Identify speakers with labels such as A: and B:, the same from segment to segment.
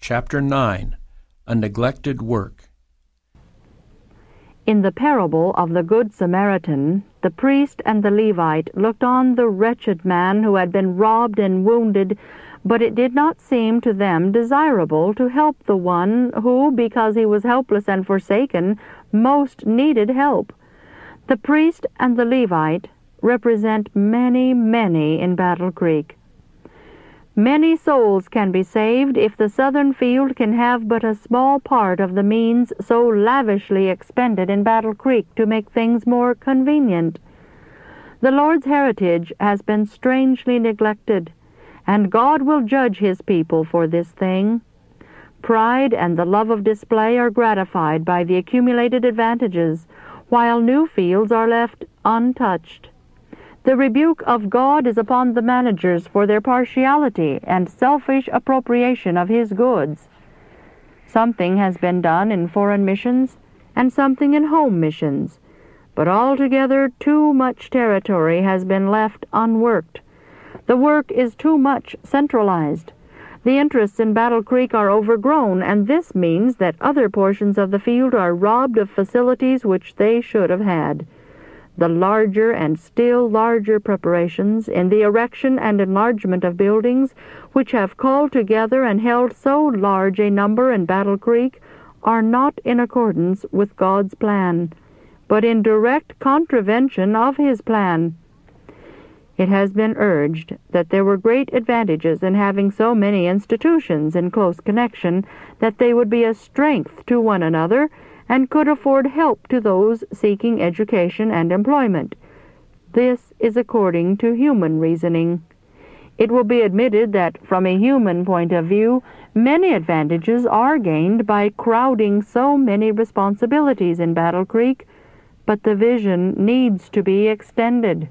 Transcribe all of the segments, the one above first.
A: Chapter 9. A Neglected Work.
B: In the parable of the Good Samaritan, the priest and the Levite looked on the wretched man who had been robbed and wounded, but it did not seem to them desirable to help the one who, because he was helpless and forsaken, most needed help. The priest and the Levite represent many, many in Battle Creek. Many souls can be saved if the southern field can have but a small part of the means so lavishly expended in Battle Creek to make things more convenient. The Lord's heritage has been strangely neglected, and God will judge His people for this thing. Pride and the love of display are gratified by the accumulated advantages, while new fields are left untouched. The rebuke of God is upon the managers for their partiality and selfish appropriation of His goods. Something has been done in foreign missions and something in home missions, but altogether too much territory has been left unworked. The work is too much centralized. The interests in Battle Creek are overgrown, and this means that other portions of the field are robbed of facilities which they should have had. The larger and still larger preparations in the erection and enlargement of buildings, which have called together and held so large a number in Battle Creek, are not in accordance with God's plan, but in direct contravention of His plan. It has been urged that there were great advantages in having so many institutions in close connection, that they would be a strength to one another, and could afford help to those seeking education and employment. This is according to human reasoning. It will be admitted that, from a human point of view, many advantages are gained by crowding so many responsibilities in Battle Creek, but the vision needs to be extended.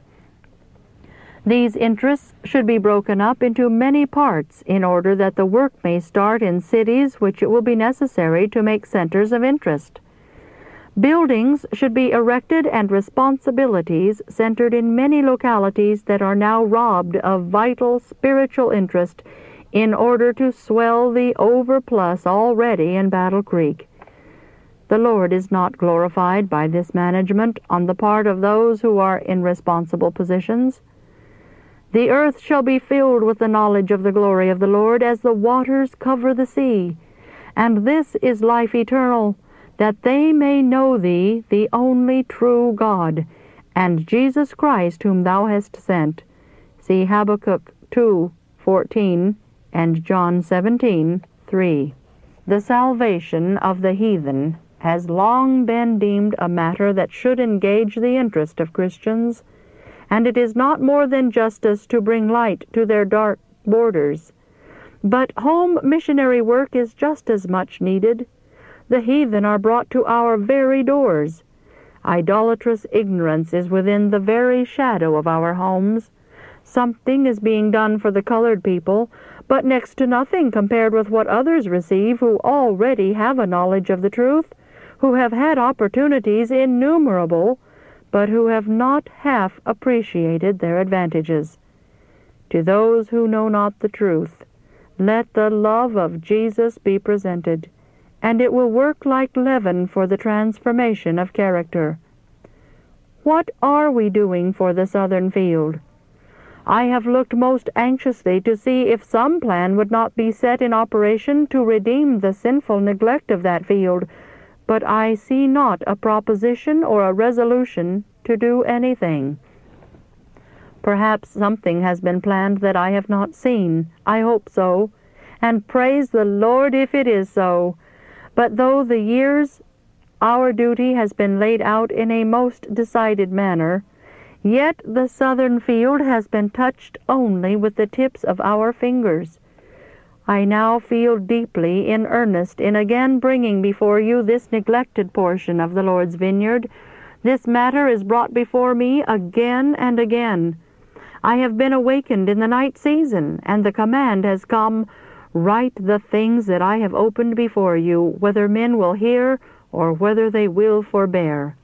B: These interests should be broken up into many parts in order that the work may start in cities which it will be necessary to make centers of interest. Buildings should be erected and responsibilities centered in many localities that are now robbed of vital spiritual interest in order to swell the overplus already in Battle Creek. The Lord is not glorified by this management on the part of those who are in responsible positions. The earth shall be filled with the knowledge of the glory of the Lord as the waters cover the sea. And this is life eternal, that they may know Thee, the only true God, and Jesus Christ whom Thou hast sent. See Habakkuk 2:14 and John 17:3. The salvation of the heathen has long been deemed a matter that should engage the interest of Christians, and it is not more than justice to bring light to their dark borders. But home missionary work is just as much needed. The heathen are brought to our very doors. Idolatrous ignorance is within the very shadow of our homes. Something is being done for the colored people, but next to nothing compared with what others receive who already have a knowledge of the truth, who have had opportunities innumerable, but who have not half appreciated their advantages. To those who know not the truth, let the love of Jesus be presented, and it will work like leaven for the transformation of character. What are we doing for the southern field? I have looked most anxiously to see if some plan would not be set in operation to redeem the sinful neglect of that field, but I see not a proposition or a resolution to do anything. Perhaps something has been planned that I have not seen. I hope so, and praise the Lord if it is so. But though the years our duty has been laid out in a most decided manner, yet the southern field has been touched only with the tips of our fingers. I now feel deeply in earnest in again bringing before you this neglected portion of the Lord's vineyard. This matter is brought before me again and again. I have been awakened in the night season, and the command has come, write the things that I have opened before you, whether men will hear or whether they will forbear.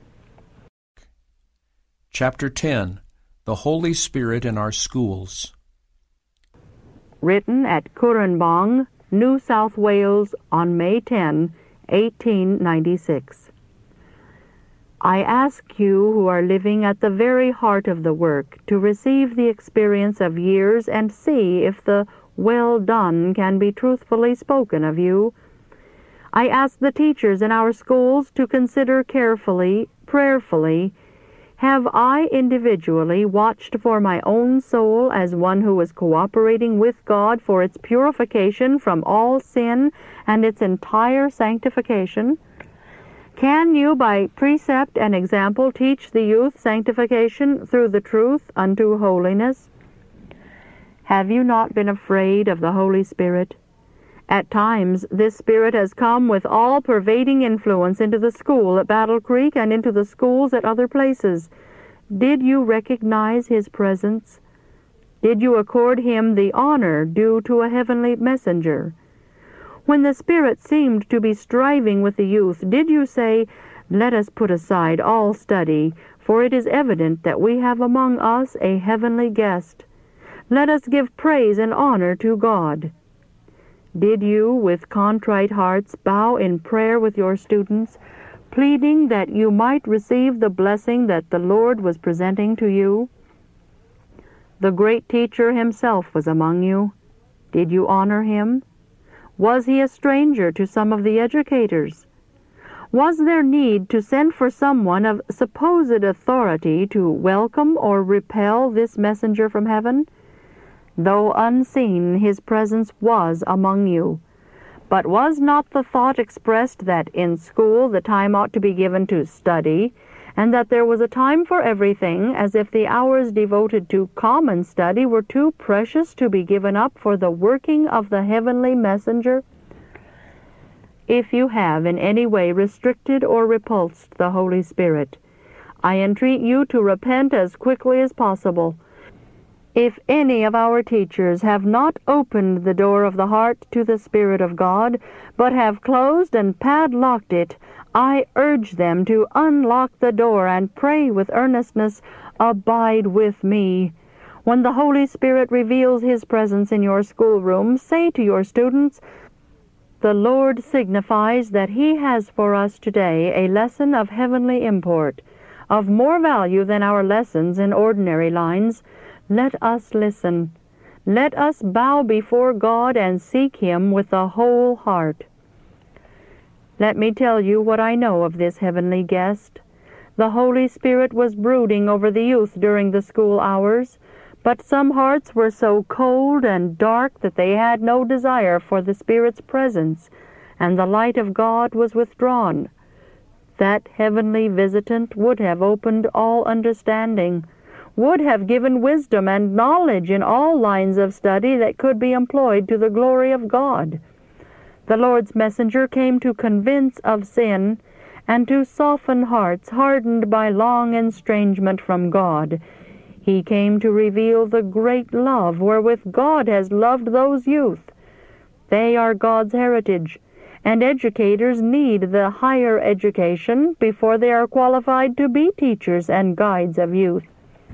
A: Chapter 10. The Holy Spirit in Our Schools.
B: Written at Kurunbong, New South Wales, on May 10, 1896. I ask you who are living at the very heart of the work to receive the experience of years and see if the "well done" can be truthfully spoken of you. I ask the teachers in our schools to consider carefully, prayerfully, have I individually watched for my own soul as one who is cooperating with God for its purification from all sin and its entire sanctification? Can you by precept and example teach the youth sanctification through the truth unto holiness? Have you not been afraid of the Holy Spirit? At times this Spirit has come with all-pervading influence into the school at Battle Creek and into the schools at other places. Did you recognize His presence? Did you accord Him the honor due to a heavenly messenger? When the Spirit seemed to be striving with the youth, did you say, "Let us put aside all study, for it is evident that we have among us a heavenly guest. Let us give praise and honor to God"? Did you, with contrite hearts, bow in prayer with your students, pleading that you might receive the blessing that the Lord was presenting to you? The great teacher Himself was among you. Did you honor Him? Was He a stranger to some of the educators? Was there need to send for someone of supposed authority to welcome or repel this messenger from heaven? Though unseen, His presence was among you. But was not the thought expressed that in school the time ought to be given to study, and that there was a time for everything, as if the hours devoted to common study were too precious to be given up for the working of the heavenly messenger? If you have in any way restricted or repulsed the Holy Spirit, I entreat you to repent as quickly as possible. If any of our teachers have not opened the door of the heart to the Spirit of God, but have closed and padlocked it, I urge them to unlock the door and pray with earnestness, "Abide with me." When the Holy Spirit reveals His presence in your schoolroom, say to your students, "The Lord signifies that He has for us today a lesson of heavenly import, of more value than our lessons in ordinary lines. Let us listen. Let us bow before God and seek Him with the whole heart." Let me tell you what I know of this heavenly guest. The Holy Spirit was brooding over the youth during the school hours, but some hearts were so cold and dark that they had no desire for the Spirit's presence, and the light of God was withdrawn. That heavenly visitant would have opened all understanding, would have given wisdom and knowledge in all lines of study that could be employed to the glory of God. The Lord's messenger came to convince of sin and to soften hearts hardened by long estrangement from God. He came to reveal the great love wherewith God has loved those youth. They are God's heritage, and educators need the higher education before they are qualified to be teachers and guides of youth.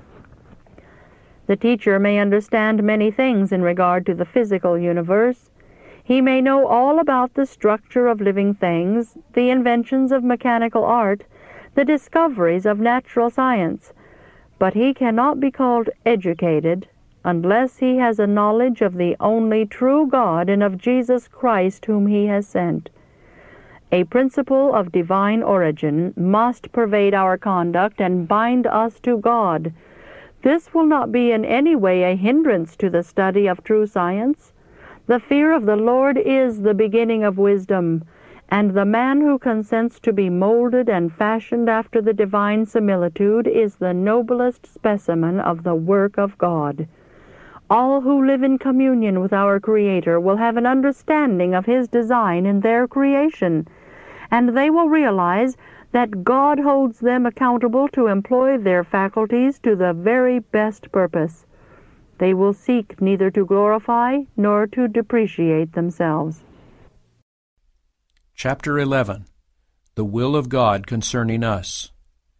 B: The teacher may understand many things in regard to the physical universe. He may know all about the structure of living things, the inventions of mechanical art, the discoveries of natural science, but he cannot be called educated unless he has a knowledge of the only true God and of Jesus Christ whom He has sent. A principle of divine origin must pervade our conduct and bind us to God. This will not be in any way a hindrance to the study of true science. The fear of the Lord is the beginning of wisdom, and the man who consents to be molded and fashioned after the divine similitude is the noblest specimen of the work of God. All who live in communion with our Creator will have an understanding of His design in their creation, and they will realize that God holds them accountable to employ their faculties to the very best purpose. They will seek neither to glorify nor to depreciate themselves.
A: Chapter 11. The Will of God Concerning Us.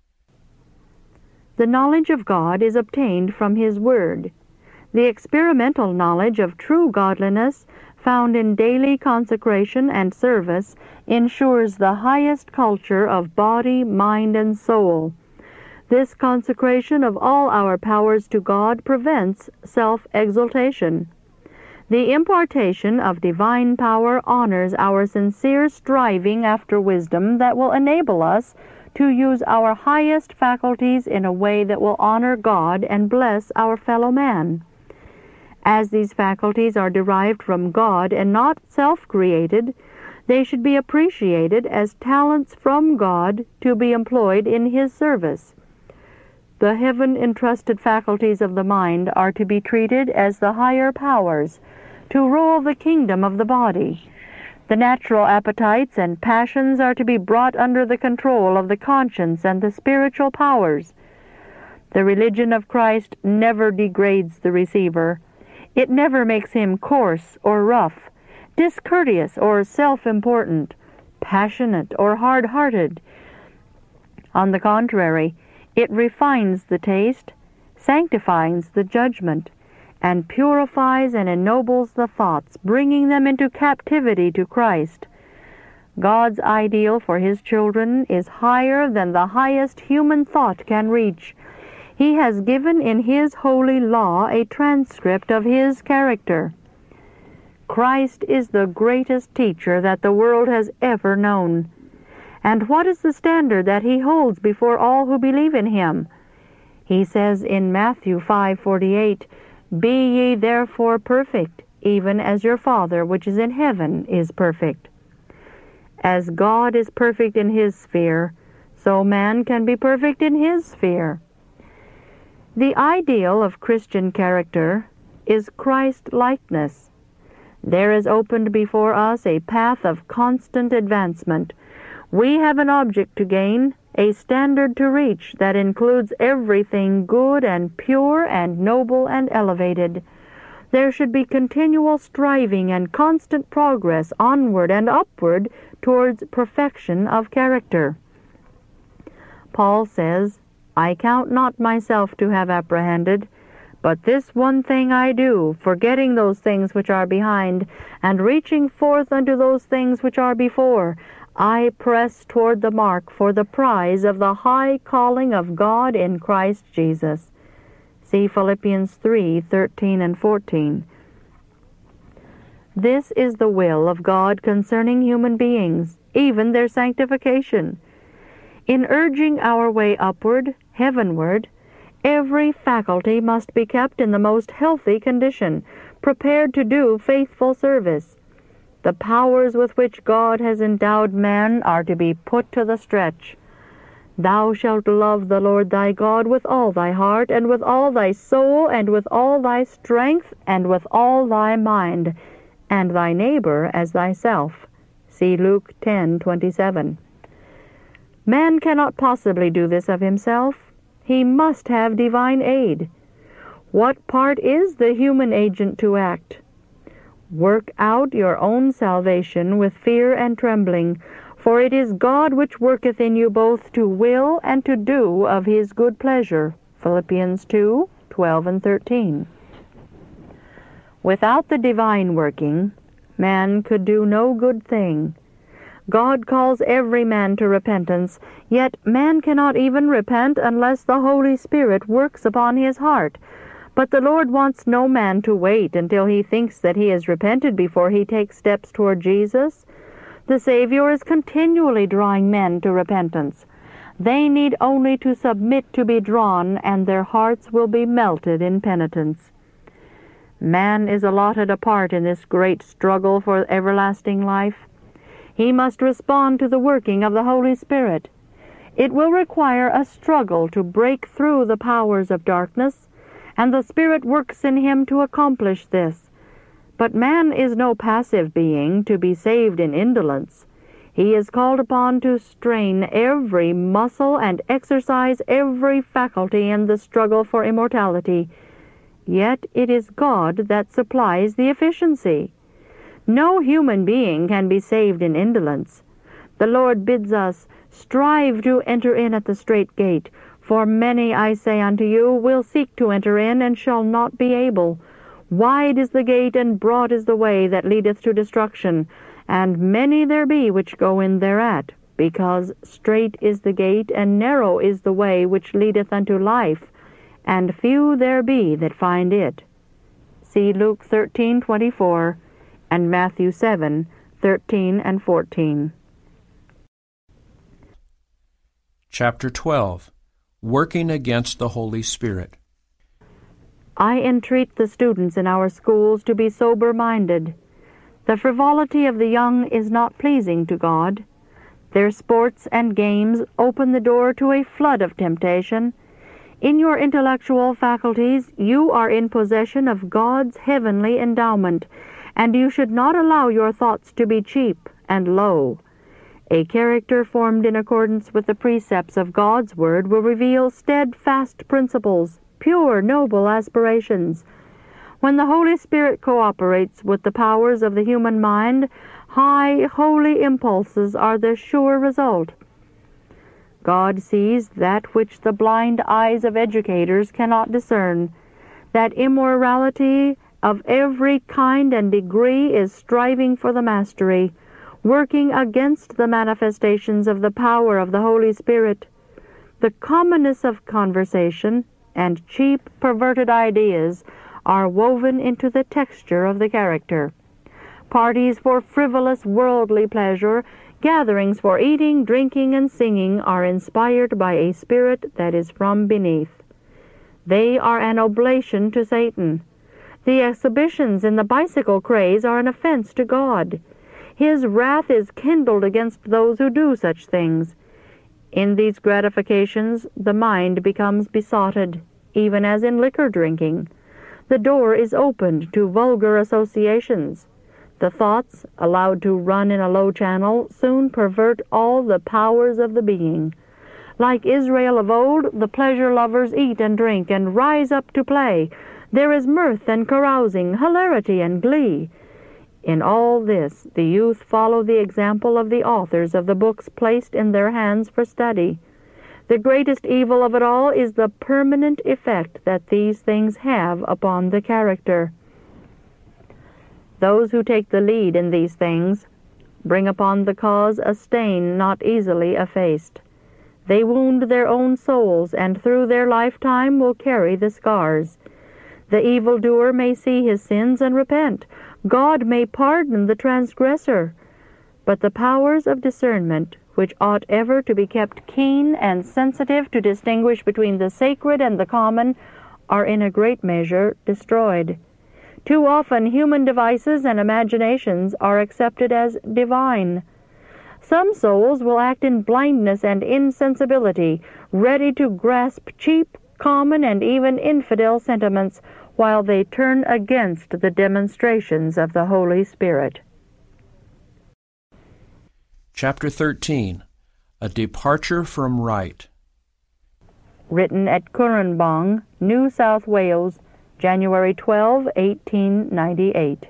B: The knowledge of God is obtained from His Word. The experimental knowledge of true godliness found in daily consecration and service, ensures the highest culture of body, mind, and soul. This consecration of all our powers to God prevents self-exaltation. The impartation of divine power honors our sincere striving after wisdom that will enable us to use our highest faculties in a way that will honor God and bless our fellow man. As these faculties are derived from God and not self-created, they should be appreciated as talents from God to be employed in His service. The heaven-entrusted faculties of the mind are to be treated as the higher powers, to rule the kingdom of the body. The natural appetites and passions are to be brought under the control of the conscience and the spiritual powers. The religion of Christ never degrades the receiver. It never makes him coarse or rough, discourteous or self-important, passionate or hard-hearted. On the contrary, it refines the taste, sanctifies the judgment, and purifies and ennobles the thoughts, bringing them into captivity to Christ. God's ideal for His children is higher than the highest human thought can reach. He has given in His holy law a transcript of His character. Christ is the greatest teacher that the world has ever known. And what is the standard that He holds before all who believe in Him? He says in Matthew 5:48, "Be ye therefore perfect, even as your Father which is in heaven is perfect." As God is perfect in His sphere, so man can be perfect in his sphere. The ideal of Christian character is Christ-likeness. There is opened before us a path of constant advancement. We have an object to gain, a standard to reach that includes everything good and pure and noble and elevated. There should be continual striving and constant progress onward and upward towards perfection of character. Paul says, "I count not myself to have apprehended, but this one thing I do, forgetting those things which are behind, and reaching forth unto those things which are before, I press toward the mark for the prize of the high calling of God in Christ Jesus." See Philippians 3:13 and 14. This is the will of God concerning human beings, even their sanctification. In urging our way upward, heavenward, every faculty must be kept in the most healthy condition, prepared to do faithful service. The powers with which God has endowed man are to be put to the stretch. "Thou shalt love the Lord thy God with all thy heart, and with all thy soul, and with all thy strength, and with all thy mind, and thy neighbor as thyself." See Luke 10:27. Man cannot possibly do this of himself. He must have divine aid. What part is the human agent to act? "Work out your own salvation with fear and trembling, for it is God which worketh in you both to will and to do of His good pleasure." Philippians 2:12 and 13. Without the divine working, man could do no good thing. God calls every man to repentance, yet man cannot even repent unless the Holy Spirit works upon his heart. But the Lord wants no man to wait until he thinks that he has repented before he takes steps toward Jesus. The Savior is continually drawing men to repentance. They need only to submit to be drawn, and their hearts will be melted in penitence. Man is allotted a part in this great struggle for everlasting life. He must respond to the working of the Holy Spirit. It will require a struggle to break through the powers of darkness, and the Spirit works in him to accomplish this. But man is no passive being to be saved in indolence. He is called upon to strain every muscle and exercise every faculty in the struggle for immortality. Yet it is God that supplies the efficiency. No human being can be saved in indolence. The Lord bids us, "Strive to enter in at the strait gate, for many, I say unto you, will seek to enter in and shall not be able. Wide is the gate, and broad is the way that leadeth to destruction, and many there be which go in thereat, because strait is the gate, and narrow is the way which leadeth unto life, and few there be that find it. See Luke 13:24 and Matthew 7:13 and 14.
A: Chapter 12. Working against the Holy Spirit.
B: I entreat the students in our schools to be sober-minded. The frivolity of the young is not pleasing to God. Their sports and games open the door to a flood of temptation. In your intellectual faculties, you are in possession of God's heavenly endowment, and you should not allow your thoughts to be cheap and low. A character formed in accordance with the precepts of God's Word will reveal steadfast principles, pure, noble aspirations. When the Holy Spirit cooperates with the powers of the human mind, high, holy impulses are the sure result. God sees that which the blind eyes of educators cannot discern, that immorality of every kind and degree is striving for the mastery, working against the manifestations of the power of the Holy Spirit. The commonness of conversation and cheap, perverted ideas are woven into the texture of the character. Parties for frivolous, worldly pleasure, gatherings for eating, drinking, and singing are inspired by a spirit that is from beneath. They are an oblation to Satan. The exhibitions in the bicycle craze are an offense to God. His wrath is kindled against those who do such things. In these gratifications the mind becomes besotted, even as in liquor drinking. The door is opened to vulgar associations. The thoughts, allowed to run in a low channel, soon pervert all the powers of the being. Like Israel of old, the pleasure lovers eat and drink and rise up to play. There is mirth and carousing, hilarity and glee. In all this, the youth follow the example of the authors of the books placed in their hands for study. The greatest evil of it all is the permanent effect that these things have upon the character. Those who take the lead in these things bring upon the cause a stain not easily effaced. They wound their own souls, and through their lifetime will carry the scars. The evildoer may see his sins and repent. God may pardon the transgressor. But the powers of discernment, which ought ever to be kept keen and sensitive to distinguish between the sacred and the common, are in a great measure destroyed. Too often human devices and imaginations are accepted as divine. Some souls will act in blindness and insensibility, ready to grasp cheap, common, and even infidel sentiments, while they turn against the demonstrations of the Holy Spirit.
A: Chapter 13. A Departure from Right.
B: Written at Currambong, New South Wales, January 12, 1898.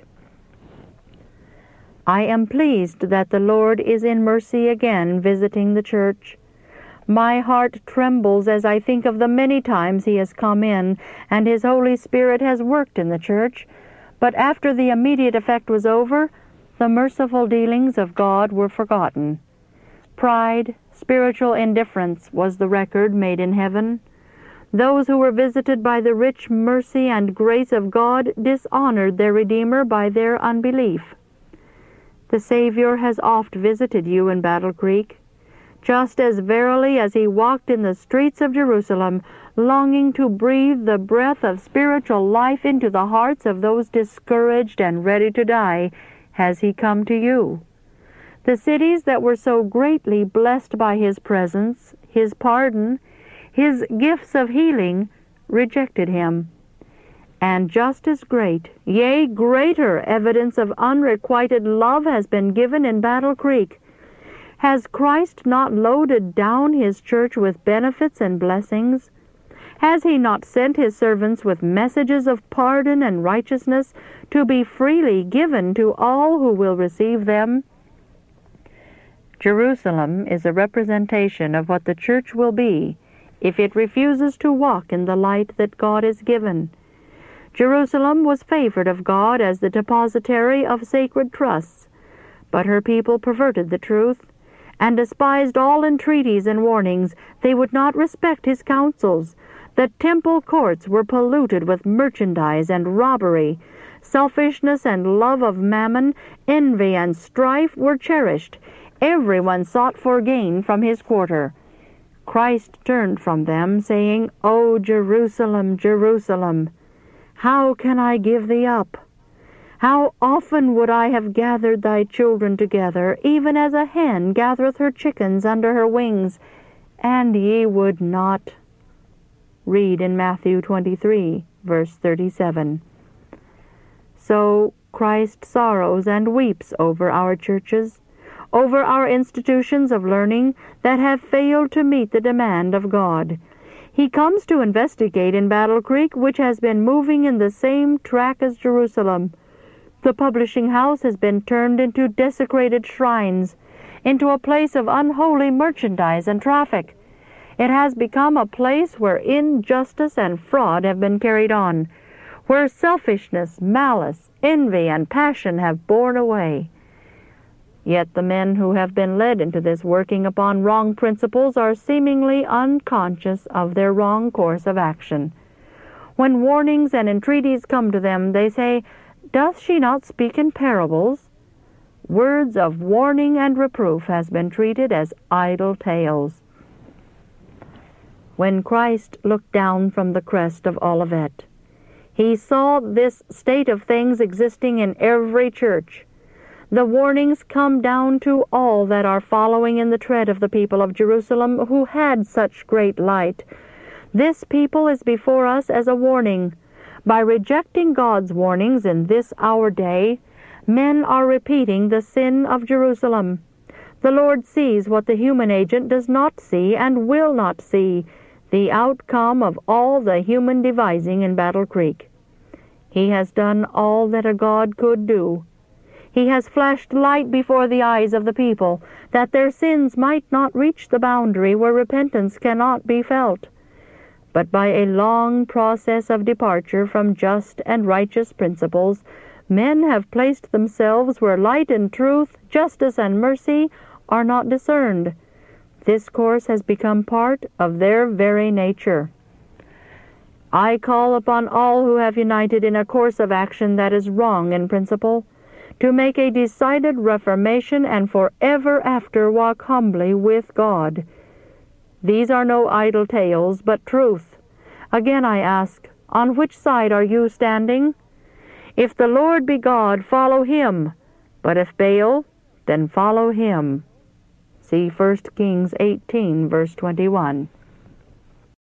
B: I am pleased that the Lord is in mercy again visiting the church. My heart trembles as I think of the many times He has come in, and His Holy Spirit has worked in the church. But after the immediate effect was over, the merciful dealings of God were forgotten. Pride, spiritual indifference was the record made in heaven. Those who were visited by the rich mercy and grace of God dishonored their Redeemer by their unbelief. The Savior has oft visited you in Battle Creek, just as verily as He walked in the streets of Jerusalem, longing to breathe the breath of spiritual life into the hearts of those discouraged and ready to die, has He come to you. The cities that were so greatly blessed by His presence, His pardon, His gifts of healing, rejected Him. And just as great, yea, greater evidence of unrequited love has been given in Battle Creek. Has Christ not loaded down His church with benefits and blessings? Has He not sent His servants with messages of pardon and righteousness to be freely given to all who will receive them? Jerusalem is a representation of what the church will be if it refuses to walk in the light that God has given. Jerusalem was favored of God as the depositary of sacred trusts, but her people perverted the truth, and despised all entreaties and warnings. They would not respect his counsels. The temple courts were polluted with merchandise and robbery. Selfishness and love of mammon, envy and strife were cherished. Everyone sought for gain from his quarter. Christ turned from them, saying, O Jerusalem, Jerusalem, how can I give thee up? How often would I have gathered thy children together, even as a hen gathereth her chickens under her wings, and ye would not. Read in Matthew 23, verse 37. So Christ sorrows and weeps over our churches, over our institutions of learning that have failed to meet the demand of God. He comes to investigate in Battle Creek, which has been moving in the same track as Jerusalem. The publishing house has been turned into desecrated shrines, into a place of unholy merchandise and traffic. It has become a place where injustice and fraud have been carried on, where selfishness, malice, envy, and passion have borne away. Yet the men who have been led into this working upon wrong principles are seemingly unconscious of their wrong course of action. When warnings and entreaties come to them, they say, Doth she not speak in parables? Words of warning and reproof has been treated as idle tales. When Christ looked down from the crest of Olivet, he saw this state of things existing in every church. The warnings come down to all that are following in the tread of the people of Jerusalem who had such great light. This people is before us as a warning. By rejecting God's warnings in this our day, men are repeating the sin of Jerusalem. The Lord sees what the human agent does not see and will not see, the outcome of all the human devising in Battle Creek. He has done all that a God could do. He has flashed light before the eyes of the people, that their sins might not reach the boundary where repentance cannot be felt. But by a long process of departure from just and righteous principles, men have placed themselves where light and truth, justice and mercy are not discerned. This course has become part of their very nature. I call upon all who have united in a course of action that is wrong in principle, to make a decided reformation and forever after walk humbly with God. These are no idle tales, but truth. Again I ask, on which side are you standing? If the Lord be God, follow him, but if Baal, then follow him. See 1 Kings 18, verse 21.